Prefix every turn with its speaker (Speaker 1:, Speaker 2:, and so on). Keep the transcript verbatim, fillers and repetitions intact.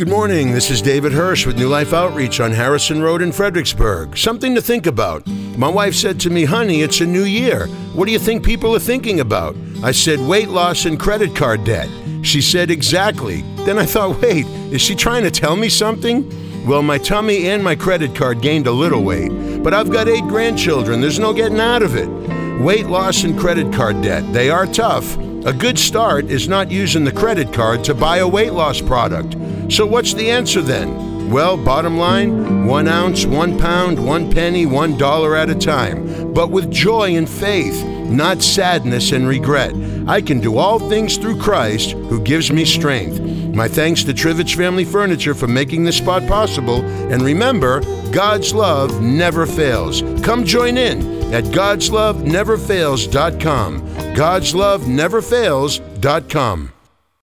Speaker 1: Good morning. This is David Hirsch with New Life Outreach on Harrison Road in Fredericksburg. Something to think about. My wife said to me, honey, it's a new year. What do you think people are thinking about? I said, weight loss and credit card debt. She said, exactly. Then I thought, wait, is she trying to tell me something? Well, my tummy and my credit card gained a little weight, but I've got eight grandchildren. There's no getting out of it. Weight loss and credit card debt, they are tough. A good start is not using the credit card to buy a weight loss product. So what's the answer then? Well, bottom line, one ounce, one pound, one penny, one dollar at a time. But with joy and faith, not sadness and regret. I can do all things through Christ who gives me strength. My thanks to Trivich Family Furniture for making this spot possible. And remember, God's love never fails. Come join in at gods love never fails dot com. gods love never fails dot com.